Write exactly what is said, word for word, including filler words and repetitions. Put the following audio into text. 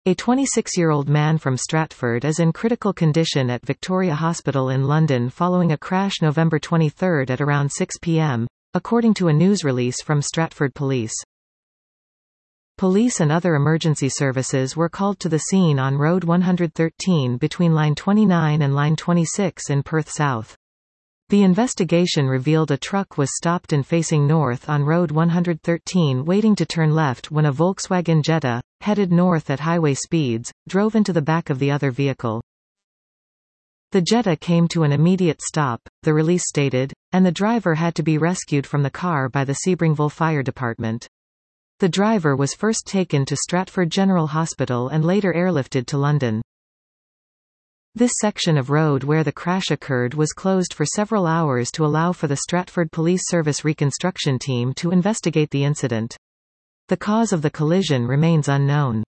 A twenty-six-year-old man from Stratford is in critical condition at Victoria Hospital in London following a crash November twenty-third at around six p m, according to a news release from Stratford Police. Police and other emergency services were called to the scene on Road one hundred thirteen between Line twenty-nine and Line twenty-six in Perth South. The investigation revealed a truck was stopped and facing north on Road one hundred thirteen waiting to turn left when a Volkswagen Jetta, headed north at highway speeds, drove into the back of the other vehicle. The Jetta came to an immediate stop, the release stated, and the driver had to be rescued from the car by the Sebringville Fire Department. The driver was first taken to Stratford General Hospital and later airlifted to London. This section of road where the crash occurred was closed for several hours to allow for the Stratford Police Service reconstruction team to investigate the incident. The cause of the collision remains unknown.